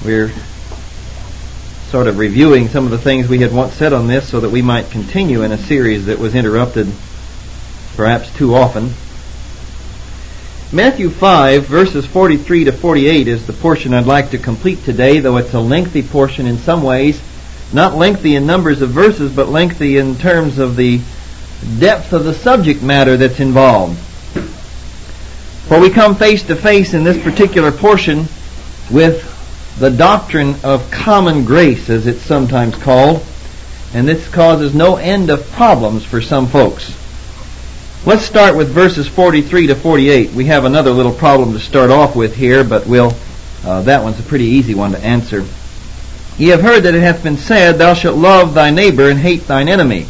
We're sort of reviewing some of the things we had once said on this so that we might continue in a series that was interrupted perhaps too often. Matthew 5, verses 43 to 48 is the portion I'd like to complete today, though it's a lengthy portion in some ways. Not lengthy in numbers of verses, but lengthy in terms of the depth of the subject matter that's involved. For we come face to face in this particular portion with the doctrine of common grace, as it's sometimes called, and this causes no end of problems for some folks. Let's start with verses 43 to 48. We have another little problem to start off with here, but that one's a pretty easy one to answer. Ye have heard that it hath been said, Thou shalt love thy neighbor and hate thine enemy.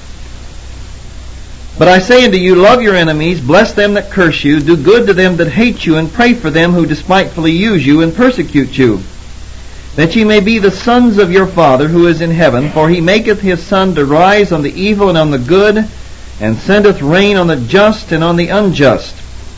But I say unto you, love your enemies, bless them that curse you, do good to them that hate you, and pray for them who despitefully use you and persecute you, that ye may be the sons of your Father who is in heaven, for he maketh his sun to rise on the evil and on the good, and sendeth rain on the just and on the unjust.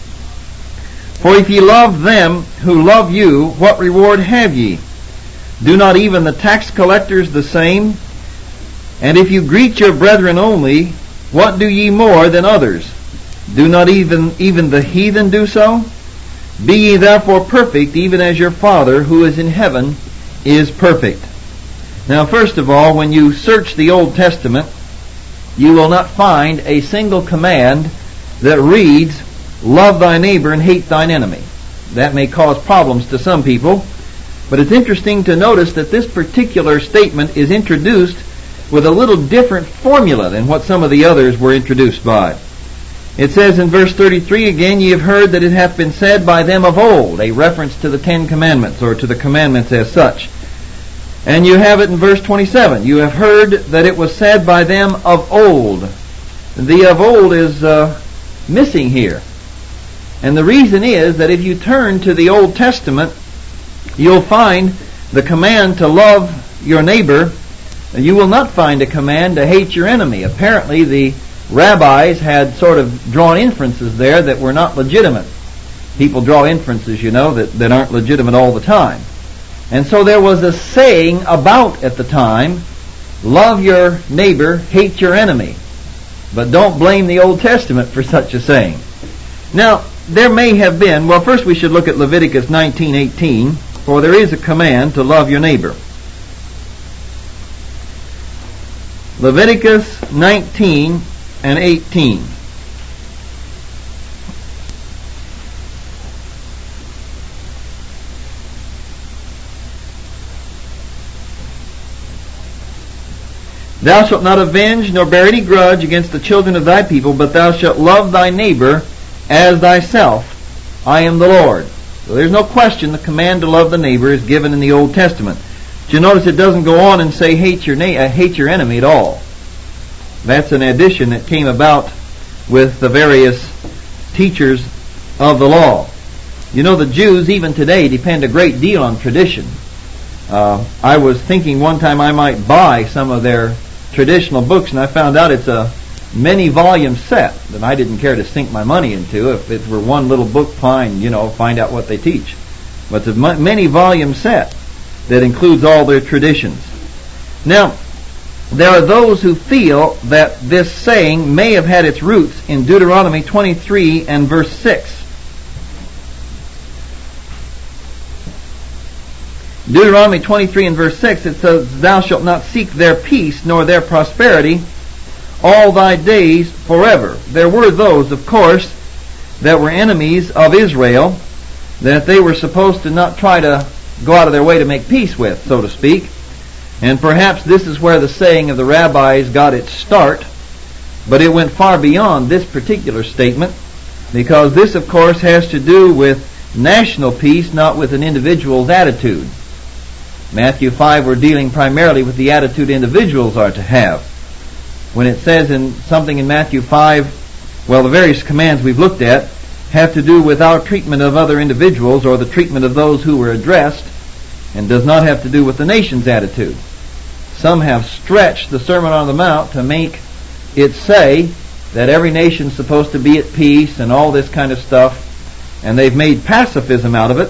For if ye love them who love you, what reward have ye? Do not even the tax collectors the same? And if you greet your brethren only, what do ye more than others? Do not even the heathen do so? Be ye therefore perfect, even as your Father who is in heaven is perfect. Now, first of all, when you search the Old Testament, you will not find a single command that reads, love thy neighbor and hate thine enemy. That may cause problems to some people, but it's interesting to notice that this particular statement is introduced with a little different formula than what some of the others were introduced by. It says in verse 33 again, Ye have heard that it hath been said by them of old, a reference to the Ten Commandments, or to the commandments as such. And you have it in verse 27, You have heard that it was said by them of old. The of old is missing here. And the reason is that if you turn to the Old Testament, you'll find the command to love your neighbor. You will not find a command to hate your enemy. Apparently the rabbis had sort of drawn inferences there that were not legitimate. People draw inferences, that aren't legitimate all the time. And so there was a saying about at the time, love your neighbor, hate your enemy. But don't blame the Old Testament for such a saying. Now, there may have been, first we should look at Leviticus 19:18, for there is a command to love your neighbor. Leviticus 19 and 18. Thou shalt not avenge nor bear any grudge against the children of thy people, but thou shalt love thy neighbor as thyself. I am the Lord. So there's no question the command to love the neighbor is given in the Old Testament. But you notice it doesn't go on and say hate your enemy at all. That's an addition that came about with the various teachers of the law. The Jews even today depend a great deal on tradition. I was thinking one time I might buy some of their traditional books, and I found out it's a many-volume set that I didn't care to sink my money into. If it were one little book, fine, find out what they teach. But it's a many-volume set that includes all their traditions. Now, there are those who feel that this saying may have had its roots in Deuteronomy 23 and verse 6. Deuteronomy 23 and verse 6, it says, Thou shalt not seek their peace nor their prosperity all thy days forever. There were those, of course, that were enemies of Israel, that they were supposed to not try to go out of their way to make peace with, so to speak. And perhaps this is where the saying of the rabbis got its start, but it went far beyond this particular statement, because this, of course, has to do with national peace, not with an individual's attitude. Matthew 5, we're dealing primarily with the attitude individuals are to have. When it says in something in Matthew 5, the various commands we've looked at have to do with our treatment of other individuals or the treatment of those who were addressed, and does not have to do with the nation's attitude. Some have stretched the Sermon on the Mount to make it say that every nation's supposed to be at peace and all this kind of stuff, and they've made pacifism out of it.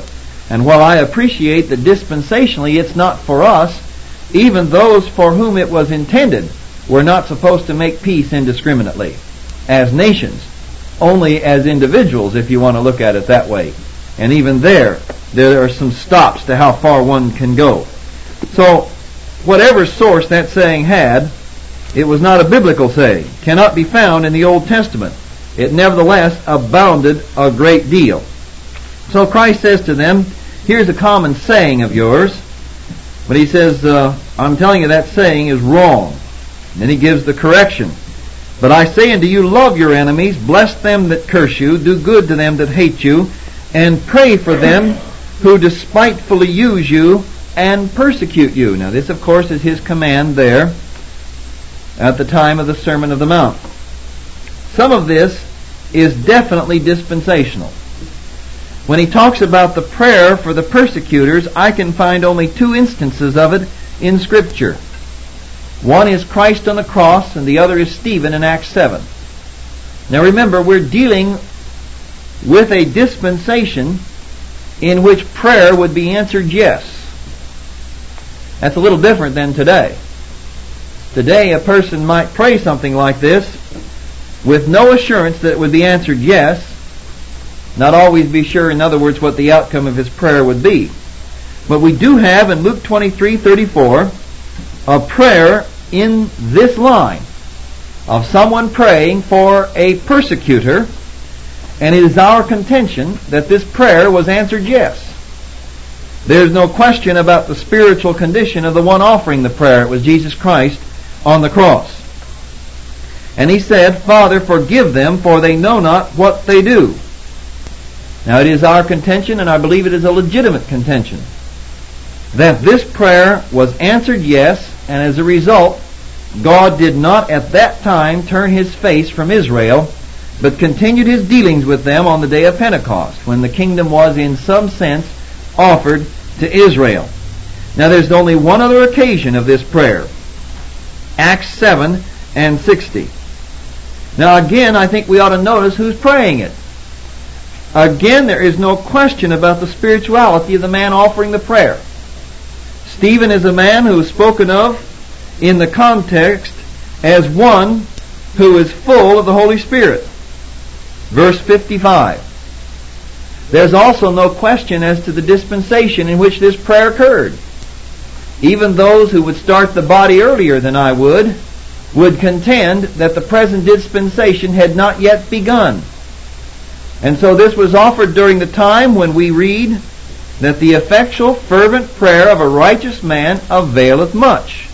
And while I appreciate that dispensationally it's not for us, even those for whom it was intended were not supposed to make peace indiscriminately as nations, only as individuals, if you want to look at it that way. And even there are some stops to how far one can go. So, whatever source that saying had, it was not a biblical saying, cannot be found in the Old Testament. It nevertheless abounded a great deal. So Christ says to them, here's a common saying of yours, but he says, I'm telling you that saying is wrong. And then he gives the correction. But I say unto you, love your enemies, bless them that curse you, do good to them that hate you, and pray for them who despitefully use you and persecute you. Now this, of course, is his command there at the time of the Sermon of the Mount. Some of this is definitely dispensational. When he talks about the prayer for the persecutors, I can find only 2 instances of it in Scripture. One is Christ on the cross, and the other is Stephen in Acts 7. Now remember, we're dealing with a dispensation in which prayer would be answered yes. That's a little different than today. Today a person might pray something like this with no assurance that it would be answered yes, not always be sure, in other words, what the outcome of his prayer would be. But we do have in Luke 23:34 a prayer in this line of someone praying for a persecutor, and it is our contention that this prayer was answered yes. There's no question about the spiritual condition of the one offering the prayer. It was Jesus Christ on the cross. And he said, Father, forgive them, for they know not what they do. Now it is our contention, and I believe it is a legitimate contention, that this prayer was answered yes, and as a result, God did not at that time turn his face from Israel, but continued his dealings with them on the day of Pentecost, when the kingdom was in some sense offered to Israel. Now there's only one other occasion of this prayer, Acts 7 and 60. Now again, I think we ought to notice who's praying it. Again, there is no question about the spirituality of the man offering the prayer. Stephen is a man who is spoken of in the context as one who is full of the Holy Spirit. Verse 55. There's also no question as to the dispensation in which this prayer occurred. Even those who would start the body earlier than I would contend that the present dispensation had not yet begun. And so this was offered during the time when we read that the effectual fervent prayer of a righteous man availeth much.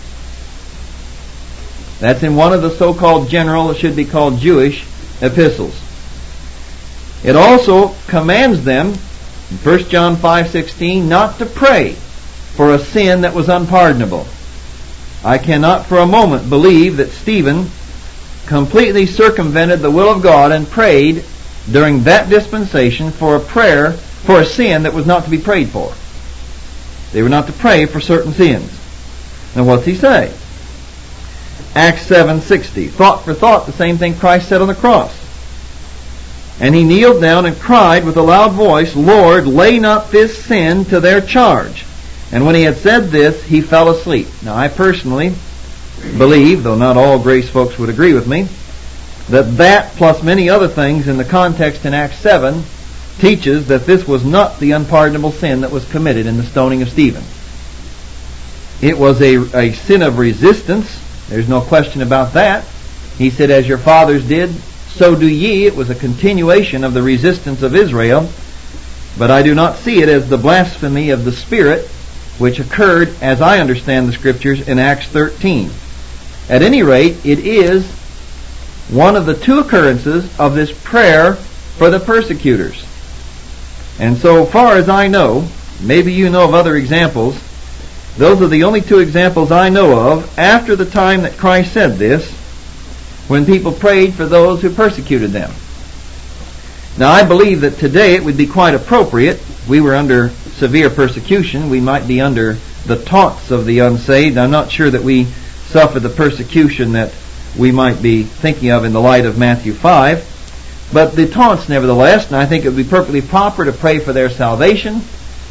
That's in one of the so-called general, it should be called Jewish, epistles. It also commands them, in 1 John 5:16, not to pray for a sin that was unpardonable. I cannot for a moment believe that Stephen completely circumvented the will of God and prayed during that dispensation for a sin that was not to be prayed for. They were not to pray for certain sins. Now what's he say? Acts 7:60. Thought for thought, the same thing Christ said on the cross. And he kneeled down and cried with a loud voice, Lord, lay not this sin to their charge. And when he had said this, he fell asleep. Now I personally believe, though not all grace folks would agree with me, that plus many other things in the context in Acts 7 teaches that this was not the unpardonable sin that was committed in the stoning of Stephen. It was a sin of resistance. There's no question about that. He said, as your fathers did, so do ye. It was a continuation of the resistance of Israel. But I do not see it as the blasphemy of the Spirit, which occurred, as I understand the Scriptures, in Acts 13. At any rate, it is one of the 2 occurrences of this prayer for the persecutors. And so far as I know, maybe you know of other examples, those are the only 2 examples I know of after the time that Christ said this, when people prayed for those who persecuted them. Now I believe that today it would be quite appropriate. We were under severe persecution. We might be under the taunts of the unsaved. I'm not sure that we suffer the persecution that we might be thinking of in the light of Matthew 5. But the taunts nevertheless, and I think it would be perfectly proper to pray for their salvation,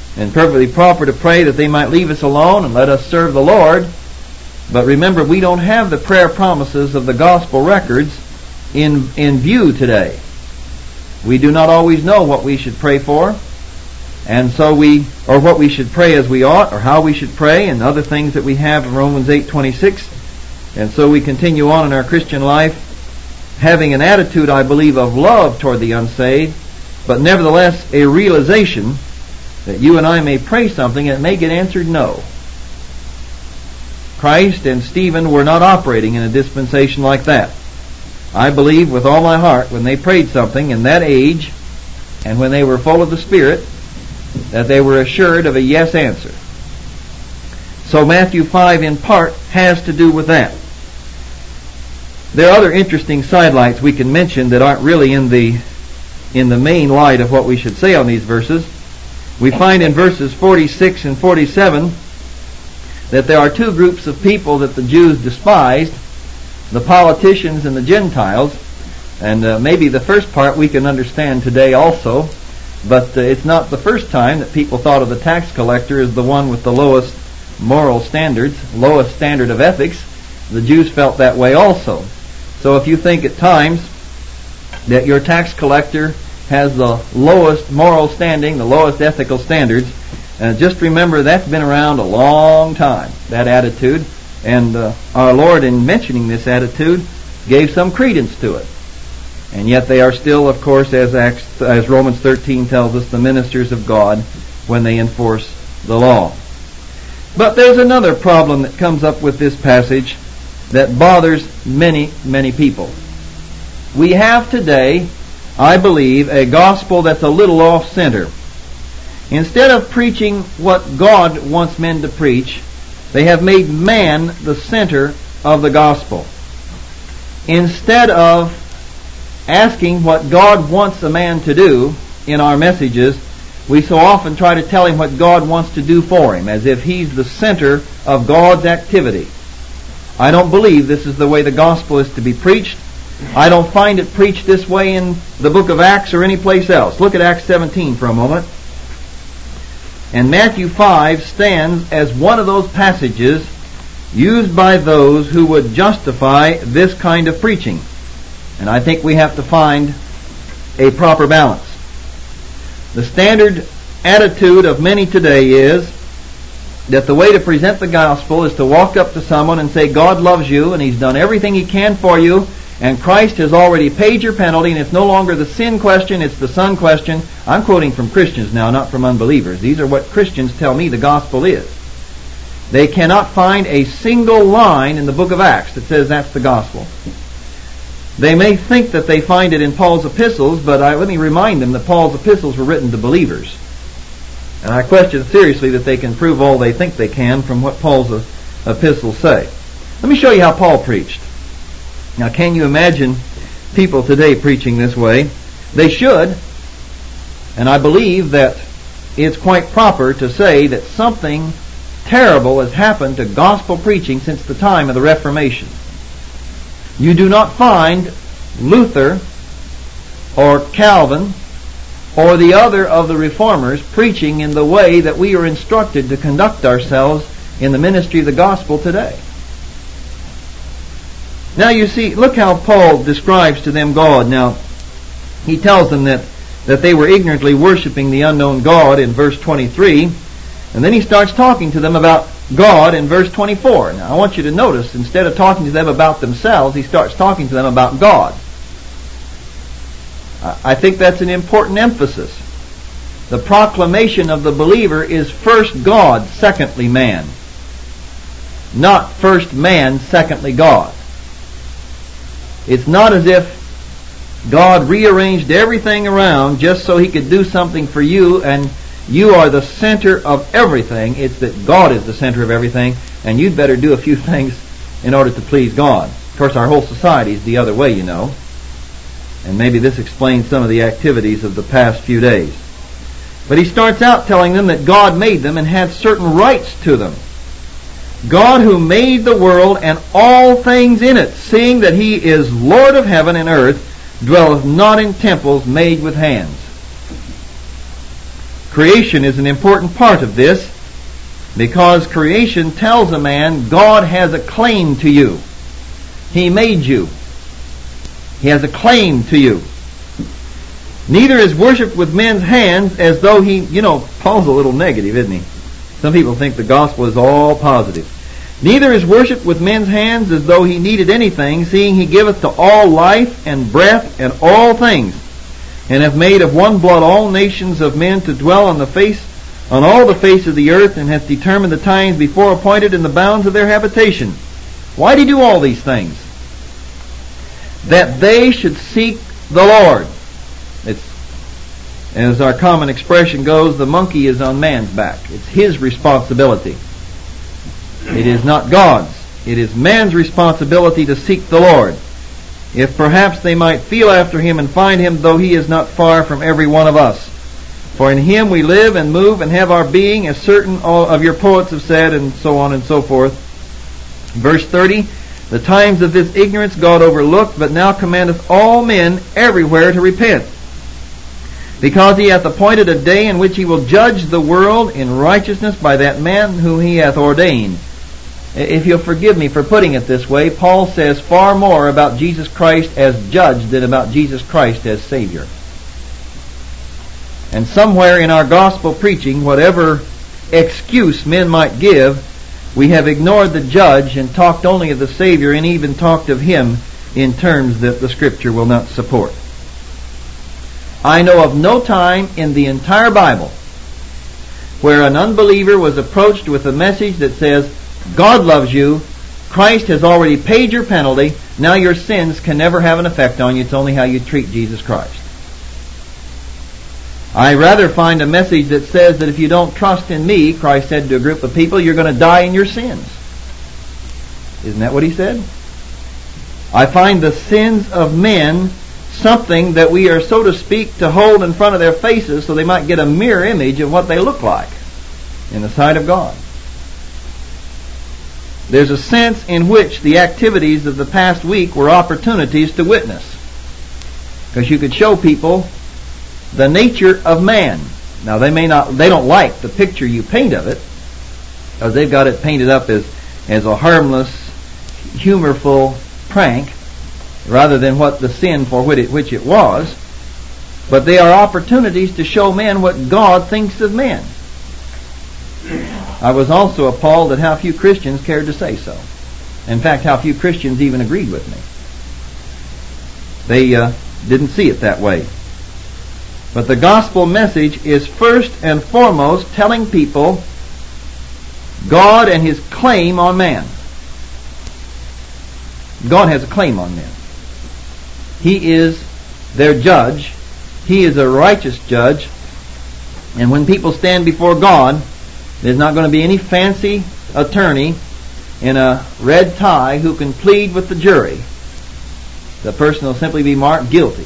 and perfectly proper to pray that they might leave us alone and let us serve the Lord. But remember, we don't have the prayer promises of the gospel records in view today. We do not always know what we should pray for, and so or what we should pray as we ought, or how we should pray, and other things that we have in Romans 8:26. And so we continue on in our Christian life, having an attitude, I believe, of love toward the unsaved, but nevertheless a realization that you and I may pray something and it may get answered no. Christ and Stephen were not operating in a dispensation like that. I believe with all my heart when they prayed something in that age and when they were full of the Spirit that they were assured of a yes answer. So Matthew 5 in part has to do with that. There are other interesting sidelights we can mention that aren't really in the main light of what we should say on these verses. We find in verses 46 and 47 that there are two groups of people that the Jews despised, the politicians and the Gentiles. And maybe the first part we can understand today also, but it's not the first time that people thought of the tax collector as the one with the lowest moral standards, lowest standard of ethics. The Jews felt that way also. So if you think at times that your tax collector has the lowest moral standing, the lowest ethical standards, just remember that's been around a long time, that attitude. And our Lord, in mentioning this attitude, gave some credence to it. And yet they are still, of course, as Romans 13 tells us, the ministers of God when they enforce the law. But there's another problem that comes up with this passage that bothers many, many people. We have today, I believe, a gospel that's a little off-center. Instead of preaching what God wants men to preach, they have made man the center of the gospel. Instead of asking what God wants a man to do in our messages, we so often try to tell him what God wants to do for him, as if he's the center of God's activity. I don't believe this is the way the gospel is to be preached. I don't find it preached this way in the book of Acts or any place else. Look at Acts 17 for a moment. And Matthew 5 stands as one of those passages used by those who would justify this kind of preaching. And I think we have to find a proper balance. The standard attitude of many today is that the way to present the gospel is to walk up to someone and say, God loves you and He's done everything He can for you, and Christ has already paid your penalty, and it's no longer the sin question, it's the son question. I'm quoting from Christians now, not from unbelievers. These are what Christians tell me the gospel is. They cannot find a single line in the book of Acts that says that's the gospel. They may think that they find it in Paul's epistles, but let me remind them that Paul's epistles were written to believers. And I question seriously that they can prove all they think they can from what Paul's epistles say. Let me show you how Paul preached. Now, can you imagine people today preaching this way? They should, and I believe that it's quite proper to say that something terrible has happened to gospel preaching since the time of the Reformation. You do not find Luther or Calvin or the other of the reformers preaching in the way that we are instructed to conduct ourselves in the ministry of the gospel today. Now you see, look how Paul describes to them God. Now, he tells them that they were ignorantly worshiping the unknown God in verse 23, and then he starts talking to them about God in verse 24. Now I want you to notice, instead of talking to them about themselves, he starts talking to them about God. I think that's an important emphasis. The proclamation of the believer is first God, secondly man. Not first man, secondly God. It's not as if God rearranged everything around just so He could do something for you and you are the center of everything. It's that God is the center of everything, and you'd better do a few things in order to please God. Of course, our whole society is the other way, you know. And maybe this explains some of the activities of the past few days. But he starts out telling them that God made them and had certain rights to them. God who made the world and all things in it, seeing that He is Lord of heaven and earth, dwelleth not in temples made with hands. Creation is an important part of this, because creation tells a man God has a claim to you. He made you. He has a claim to you. Neither is worshipped with men's hands as though he, Paul's a little negative, isn't he? Some people think the gospel is all positive. Neither is worshipped with men's hands as though he needed anything, seeing he giveth to all life and breath and all things, and hath made of one blood all nations of men to dwell on all the face of the earth, and hath determined the times before appointed in the bounds of their habitation. Why did he do all these things? That they should seek the Lord. It's, as our common expression goes, the monkey is on man's back. It's his responsibility. It is not God's. It is man's responsibility to seek the Lord, if perhaps they might feel after him and find him, though he is not far from every one of us. For in him we live and move and have our being, as certain of your poets have said, and so on and so forth. Verse 30, the times of this ignorance God overlooked, but now commandeth all men everywhere to repent, because he hath appointed a day in which he will judge the world in righteousness by that man whom he hath ordained. If you'll forgive me for putting it this way, Paul says far more about Jesus Christ as judge than about Jesus Christ as Savior. And somewhere in our gospel preaching, whatever excuse men might give, we have ignored the judge and talked only of the Savior, and even talked of him in terms that the Scripture will not support. I know of no time in the entire Bible where an unbeliever was approached with a message that says, God loves you, Christ has already paid your penalty, now your sins can never have an effect on you, it's only how you treat Jesus Christ. I rather find a message that says that if you don't trust in me, Christ said to a group of people, you're going to die in your sins. Isn't that what he said? I find the sins of men something that we are, so to speak, to hold in front of their faces so they might get a mirror image of what they look like in the sight of God. There's a sense in which the activities of the past week were opportunities to witness, because you could show people the nature of man. Now they don't like the picture you paint of it, because they've got it painted up as a harmless, humorful prank, rather than what the sin for which it was. But they are opportunities to show men what God thinks of men. I was also appalled at how few Christians cared to say so. In fact, how few Christians even agreed with me. They didn't see it that way. But the gospel message is first and foremost telling people God and his claim on man. God has a claim on men. He is their judge. He is a righteous judge. And when people stand before God, there's not going to be any fancy attorney in a red tie who can plead with the jury. The person will simply be marked guilty.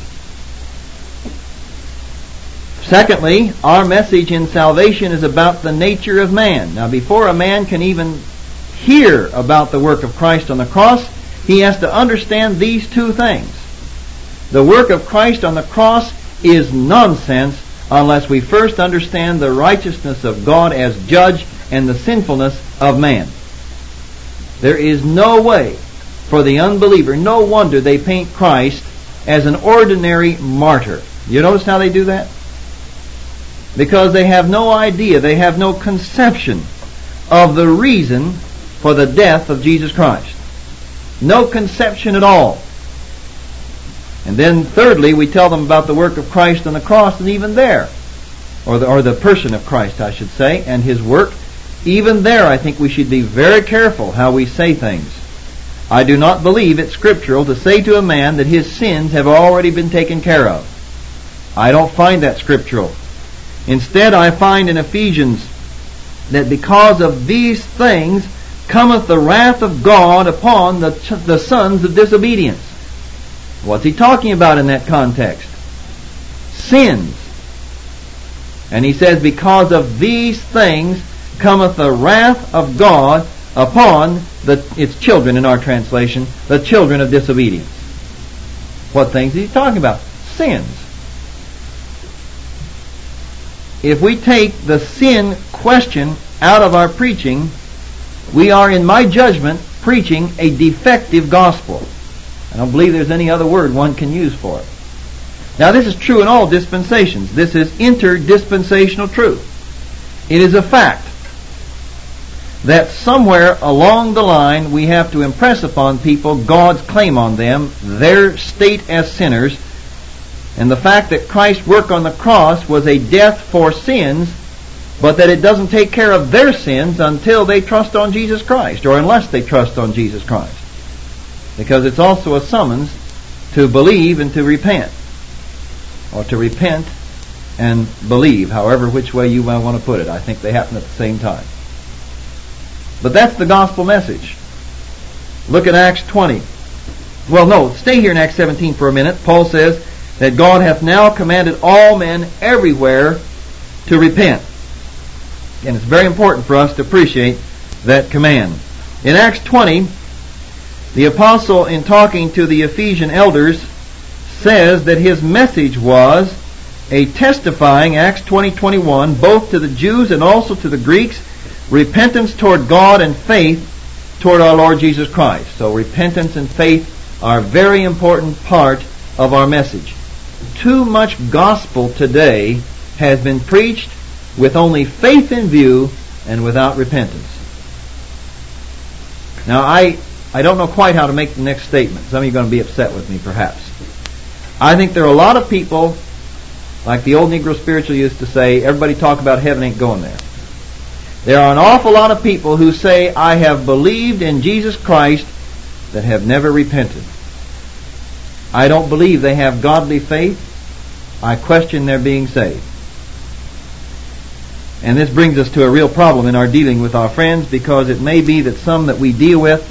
Secondly, our message in salvation is about the nature of man. Now, before a man can even hear about the work of Christ on the cross, he has to understand these two things. The work of Christ on the cross is nonsense unless we first understand the righteousness of God as judge and the sinfulness of man. There is no way for the unbeliever. No wonder they paint Christ as an ordinary martyr. You notice how they do that? Because they have no idea, they have no conception of the reason for the death of Jesus Christ. No conception at all. And then thirdly, we tell them about the work of Christ on the cross, and even there, or the person of Christ, I should say, and his work, even there I think we should be very careful how we say things. I do not believe it's scriptural to say to a man that his sins have already been taken care of. I don't find that scriptural. Instead, I find in Ephesians that because of these things cometh the wrath of God upon the sons of disobedience. What's he talking about in that context? Sins. And he says, because of these things cometh the wrath of God upon its children in our translation, the children of disobedience. What things is he talking about? Sins. if we take the sin question out of our preaching, we are, in my judgment, preaching a defective gospel. I don't believe there's any other word one can use for it. Now, this is true in all dispensations. This is interdispensational truth. It is a fact that somewhere along the line we have to impress upon people God's claim on them, their state as sinners, and the fact that Christ's work on the cross was a death for sins, but that it doesn't take care of their sins until they trust on Jesus Christ, or unless they trust on Jesus Christ. Because it's also a summons to believe and to repent, or to repent and believe, however which way you might want to put it. I think they happen at the same time. But that's the gospel message. Look at Acts 20. Well, no, stay here in Acts 17 for a minute. Paul says that God hath now commanded all men everywhere to repent. And it's very important for us to appreciate that command. In Acts 20, the apostle, in talking to the Ephesian elders, says that his message was a testifying, Acts 20:21, both to the Jews and also to the Greeks, repentance toward God and faith toward our Lord Jesus Christ. So repentance and faith are a very important part of our message. Too much gospel today has been preached with only faith in view and without repentance. Now, I don't know quite how to make the next statement. Some of you are going to be upset with me, perhaps. I think there are a lot of people, like the old Negro spiritual used to say, everybody talk about heaven ain't going there. There are an awful lot of people who say, I have believed in Jesus Christ, that have never repented. I don't believe they have godly faith. I question their being saved. And this brings us to a real problem in our dealing with our friends, because it may be that some that we deal with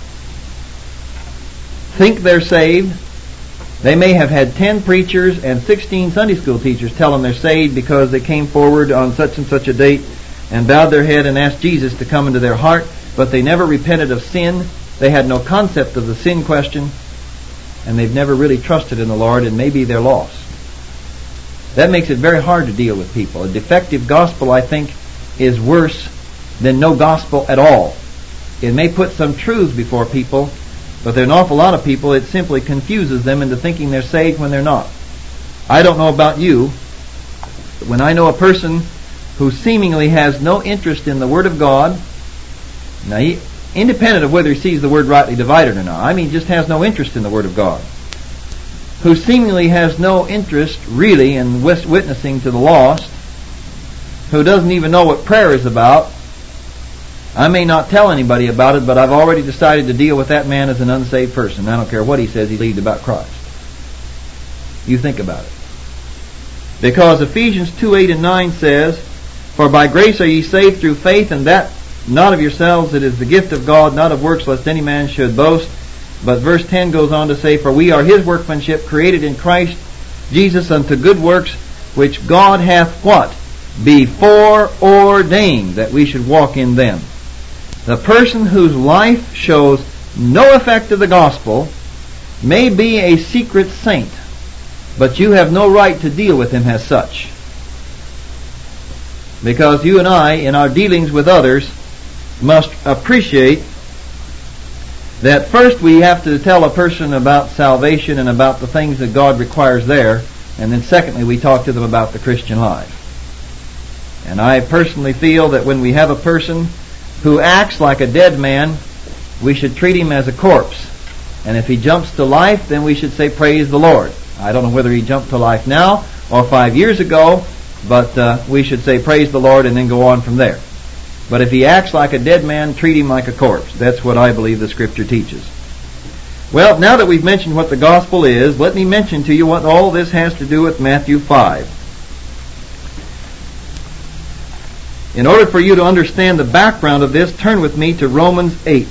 think they're saved. They may have had 10 preachers and 16 Sunday school teachers tell them they're saved because they came forward on such and such a date and bowed their head and asked Jesus to come into their heart, but they never repented of sin. They had no concept of the sin question, and they've never really trusted in the Lord, and maybe they're lost. That makes it very hard to deal with people. A defective gospel, I think, is worse than no gospel at all. It may put some truths before people, but there are an awful lot of people, it simply confuses them into thinking they're saved when they're not. I don't know about you, but when I know a person who seemingly has no interest in the Word of God, now independent of whether he sees the Word rightly divided or not, I mean just has no interest in the Word of God, who seemingly has no interest really in witnessing to the lost, who doesn't even know what prayer is about. I may not tell anybody about it, but I've already decided to deal with that man as an unsaved person. I don't care what he says he believes about Christ. You think about it. Because Ephesians 2:8 and 9 says, For by grace are ye saved through faith, and that not of yourselves, it is the gift of God, not of works, lest any man should boast. But verse 10 goes on to say, For we are His workmanship, created in Christ Jesus unto good works, which God hath what? Before ordained that we should walk in them. The person whose life shows no effect of the gospel may be a secret saint, but you have no right to deal with him as such. Because you and I, in our dealings with others, must appreciate that first we have to tell a person about salvation and about the things that God requires there, and then secondly we talk to them about the Christian life. And I personally feel that when we have a person who acts like a dead man, we should treat him as a corpse. And if he jumps to life, then we should say, Praise the Lord. I don't know whether he jumped to life now or 5 years ago, but we should say, Praise the Lord, and then go on from there. But if he acts like a dead man, treat him like a corpse. That's what I believe the Scripture teaches. Well, now that we've mentioned what the gospel is, let me mention to you what all this has to do with Matthew 5. In order for you to understand the background of this, turn with me to Romans 8.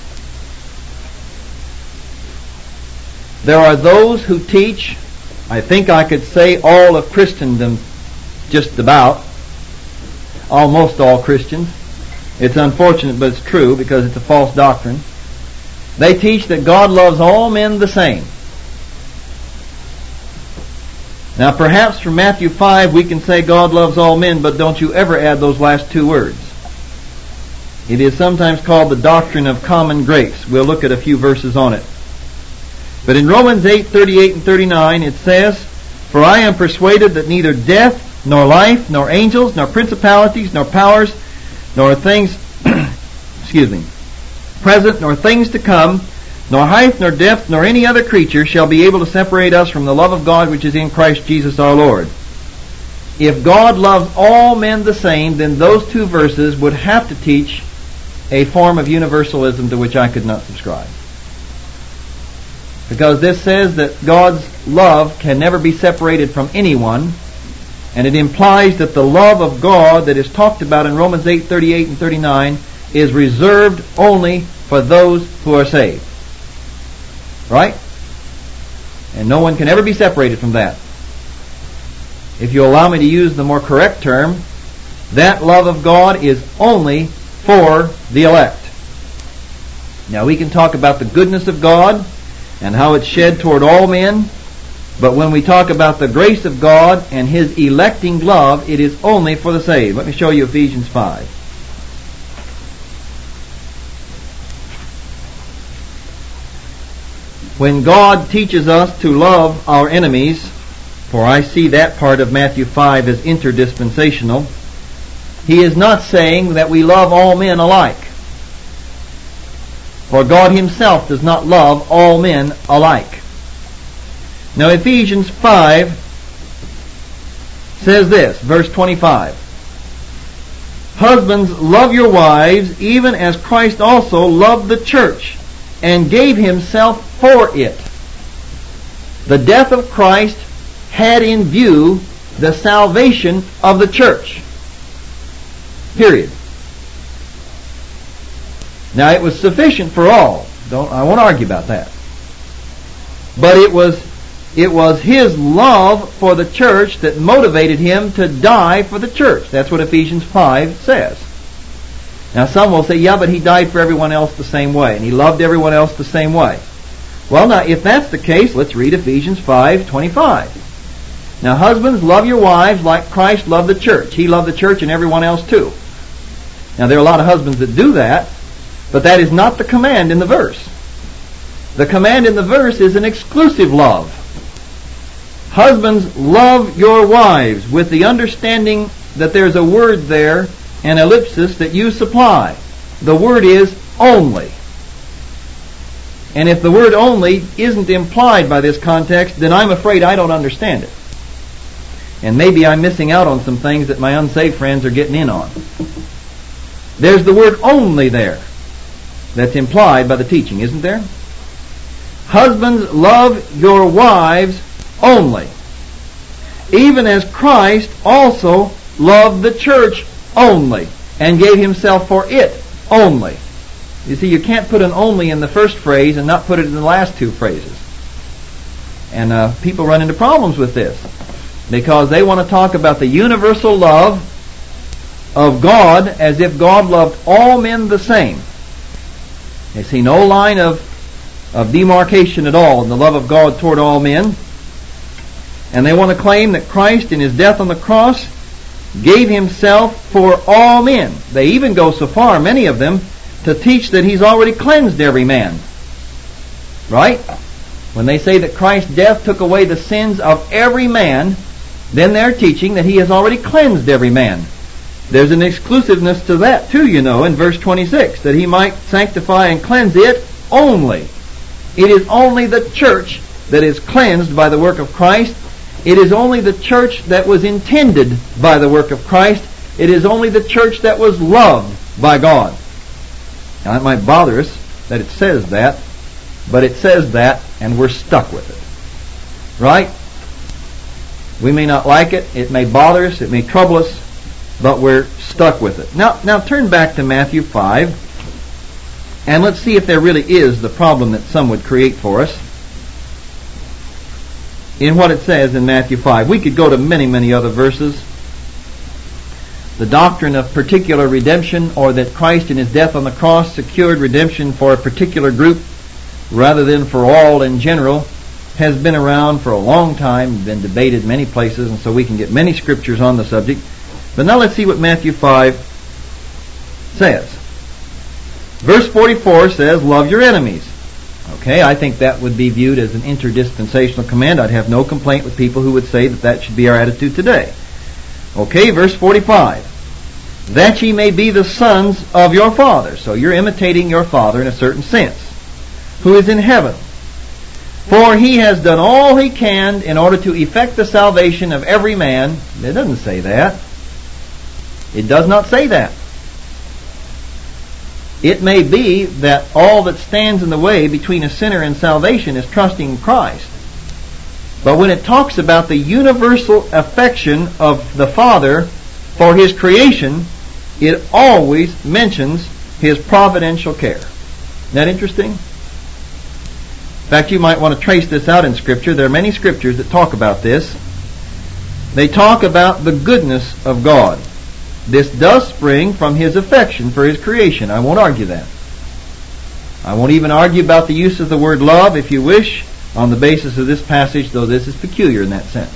There are those who teach, I think I could say all of Christendom, just about, almost all Christians. It's unfortunate, but it's true, because it's a false doctrine. They teach that God loves all men the same. Now perhaps from Matthew 5 we can say God loves all men, but don't you ever add those last two words. It is sometimes called the doctrine of common grace. We'll look at a few verses on it. But in Romans 8:38 and 39 it says, "For I am persuaded that neither death, nor life, nor angels, nor principalities, nor powers, nor things present, nor things to come, nor height, nor depth, nor any other creature shall be able to separate us from the love of God which is in Christ Jesus our Lord." If God loves all men the same, then those two verses would have to teach a form of universalism to which I could not subscribe. Because this says that God's love can never be separated from anyone, and it implies that the love of God that is talked about in Romans 8:38 and 39 is reserved only for those who are saved. Right? And no one can ever be separated from that. If you allow me to use the more correct term, that love of God is only for the elect. Now we can talk about the goodness of God and how it's shed toward all men, but when we talk about the grace of God and His electing love, it is only for the saved. Let me show you Ephesians 5. When God teaches us to love our enemies, for I see that part of Matthew 5 as interdispensational, He is not saying that we love all men alike. For God Himself does not love all men alike. Now Ephesians 5 says this, verse 25. "Husbands, love your wives, even as Christ also loved the church, and gave Himself for it." The death of Christ had in view the salvation of the church. Period. Now it was sufficient for all. I won't argue about that. But it was His love for the church that motivated Him to die for the church. That's what Ephesians 5 says. Now some will say, yeah, but He died for everyone else the same way, and He loved everyone else the same way. Well, now, if that's the case, let's read Ephesians 5:25. "Now, husbands, love your wives like Christ loved the church." He loved the church and everyone else too. Now, there are a lot of husbands that do that, but that is not the command in the verse. The command in the verse is an exclusive love. Husbands, love your wives, with the understanding that there's a word there, an ellipsis, that you supply. The word is only. And if the word only isn't implied by this context, then I'm afraid I don't understand it. And maybe I'm missing out on some things that my unsaved friends are getting in on. There's the word only there that's implied by the teaching, isn't there? Husbands, love your wives only, even as Christ also loved the church only, and gave Himself for it only. You see, you can't put an only in the first phrase and not put it in the last two phrases. And people run into problems with this, because they want to talk about the universal love of God as if God loved all men the same. They see no line of demarcation at all in the love of God toward all men. And they want to claim that Christ in His death on the cross gave Himself for all men. They even go so far, many of them, to teach that He's already cleansed every man. Right? When they say that Christ's death took away the sins of every man, then they're teaching that He has already cleansed every man. There's an exclusiveness to that too, you know, in verse 26, that He might sanctify and cleanse it only. It is only the church that is cleansed by the work of Christ. It is only the church that was intended by the work of Christ. It is only the church that was loved by God. Now it might bother us that it says that, but it says that and we're stuck with it. Right? We may not like it, it may bother us, it may trouble us, but we're stuck with it. Now turn back to Matthew 5, and let's see if there really is the problem that some would create for us in what it says in Matthew 5. We could go to many, many other verses. The doctrine of particular redemption, or that Christ in His death on the cross secured redemption for a particular group rather than for all in general, has been around for a long time, been debated many places, and so we can get many scriptures on the subject. But now let's see what Matthew 5 says. Verse 44 says, love your enemies. Okay, I think that would be viewed as an interdispensational command. I'd have no complaint with people who would say that that should be our attitude today. Okay, verse 45. That ye may be the sons of your Father. So you're imitating your Father in a certain sense, who is in heaven. For he has done all he can in order to effect the salvation of every man. It doesn't say that. It does not say that. It may be that all that stands in the way between a sinner and salvation is trusting in Christ. But when it talks about the universal affection of the Father for His creation, it always mentions His providential care. Isn't that interesting? In fact, you might want to trace this out in Scripture. There are many Scriptures that talk about this. They talk about the goodness of God. This does spring from His affection for His creation. I won't argue that. I won't even argue about the use of the word love, if you wish, on the basis of this passage, though this is peculiar in that sense.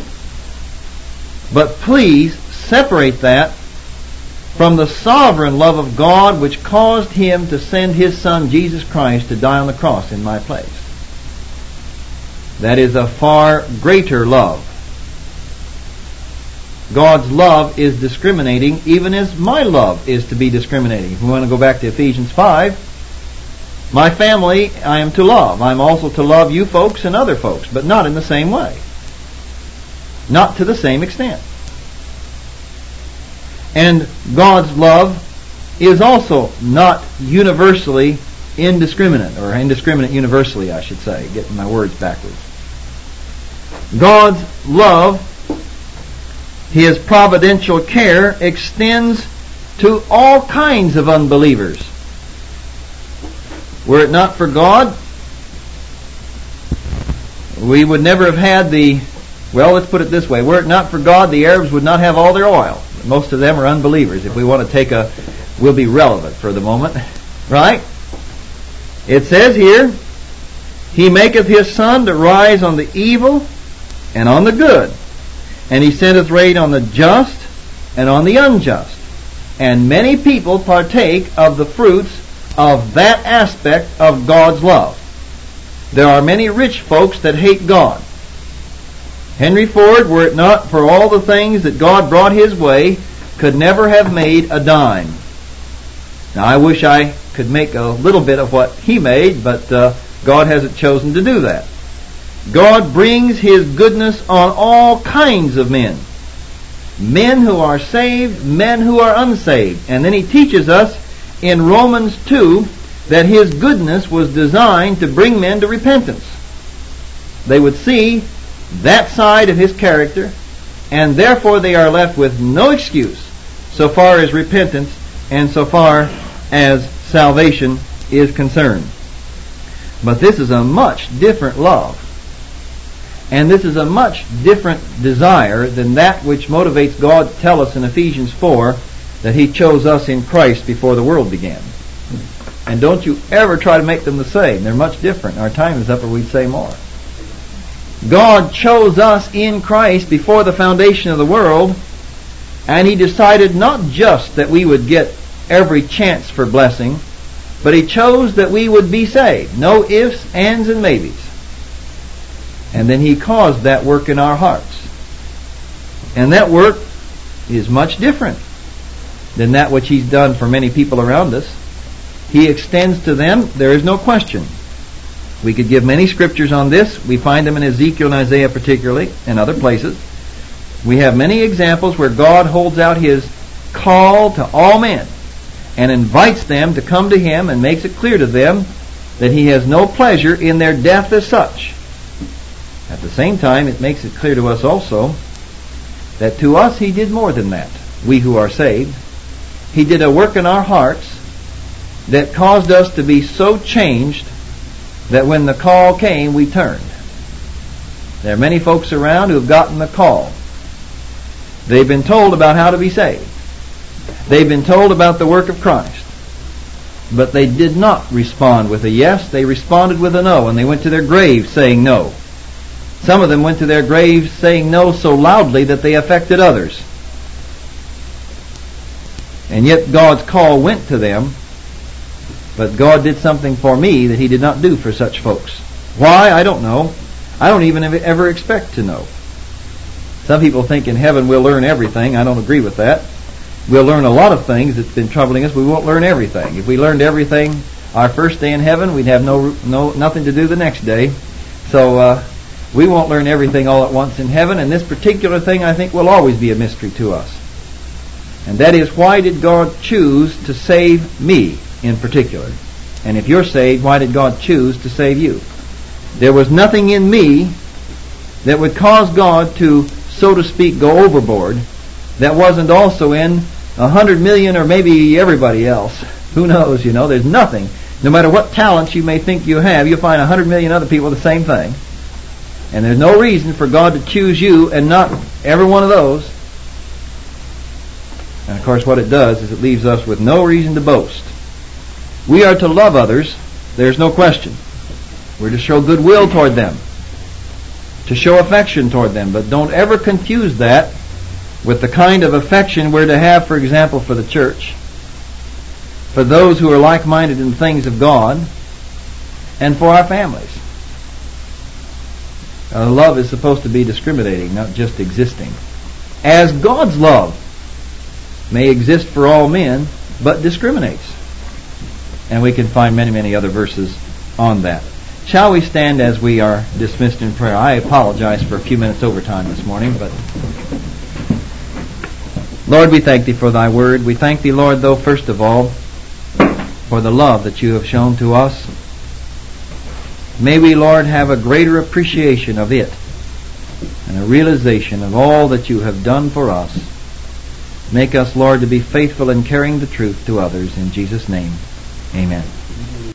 But please separate that from the sovereign love of God which caused Him to send His Son, Jesus Christ, to die on the cross in my place. That is a far greater love. God's love is discriminating, even as my love is to be discriminating. If we want to go back to Ephesians 5, my family I am to love. I'm also to love you folks and other folks, but not in the same way. Not to the same extent. And God's love is also not universally indiscriminate, or indiscriminate universally, I should say, getting my words backwards. God's love, His providential care, extends to all kinds of unbelievers. Were it not for God, we would never have had let's put it this way. Were it not for God, the Arabs would not have all their oil. Most of them are unbelievers. If we want to we'll be relevant for the moment. Right? It says here, He maketh His sun to rise on the evil and on the good. And He sendeth rain on the just and on the unjust. And many people partake of the fruits of that aspect of God's love. There are many rich folks that hate God. Henry Ford, were it not for all the things that God brought his way, could never have made a dime. Now, I wish I could make a little bit of what he made, but God hasn't chosen to do that. God brings His goodness on all kinds of men. Men who are saved, men who are unsaved. And then He teaches us in Romans 2 that His goodness was designed to bring men to repentance. They would see that side of His character, and therefore they are left with no excuse so far as repentance and so far as salvation is concerned. But this is a much different love. And this is a much different desire than that which motivates God to tell us in Ephesians 4 that He chose us in Christ before the world began. And don't you ever try to make them the same. They're much different. Our time is up, or we'd say more. God chose us in Christ before the foundation of the world, and He decided not just that we would get every chance for blessing, but He chose that we would be saved. No ifs, ands, and maybes. And then He caused that work in our hearts. And that work is much different than that which He's done for many people around us. He extends to them, there is no question. We could give many scriptures on this. We find them in Ezekiel and Isaiah particularly, and other places. We have many examples where God holds out His call to all men and invites them to come to Him and makes it clear to them that He has no pleasure in their death as such. At the same time, it makes it clear to us also that to us He did more than that, we who are saved. He did a work in our hearts that caused us to be so changed that when the call came, we turned. There are many folks around who have gotten the call. They've been told about how to be saved. They've been told about the work of Christ. But they did not respond with a yes. They responded with a no, and they went to their grave saying no. Some of them went to their graves saying no so loudly that they affected others. And yet God's call went to them, but God did something for me that He did not do for such folks. Why? I don't know. I don't even ever expect to know. Some people think in heaven we'll learn everything. I don't agree with that. We'll learn a lot of things that's been troubling us. We won't learn everything. If we learned everything our first day in heaven, we'd have nothing to do the next day. So we won't learn everything all at once in heaven, and this particular thing I think will always be a mystery to us. And that is, why did God choose to save me in particular? And if you're saved, why did God choose to save you? There was nothing in me that would cause God to, so to speak, go overboard that wasn't also in 100 million or maybe everybody else. Who knows, there's nothing. No matter what talents you may think you have, you'll find 100 million other people with the same thing. And there's no reason for God to choose you and not every one of those. And of course what it does is it leaves us with no reason to boast. We are to love others, there's no question. We're to show goodwill toward them, to show affection toward them, but don't ever confuse that with the kind of affection we're to have, for example, for the church, for those who are like-minded in things of God, and for our families. Love is supposed to be discriminating, not just existing. As God's love may exist for all men, but discriminates. And we can find many, many other verses on that. Shall we stand as we are dismissed in prayer? I apologize for a few minutes overtime this morning, but Lord, we thank Thee for Thy word. We thank Thee, Lord, though, first of all, for the love that You have shown to us. May we, Lord, have a greater appreciation of it and a realization of all that You have done for us. Make us, Lord, to be faithful in carrying the truth to others. In Jesus' name, amen.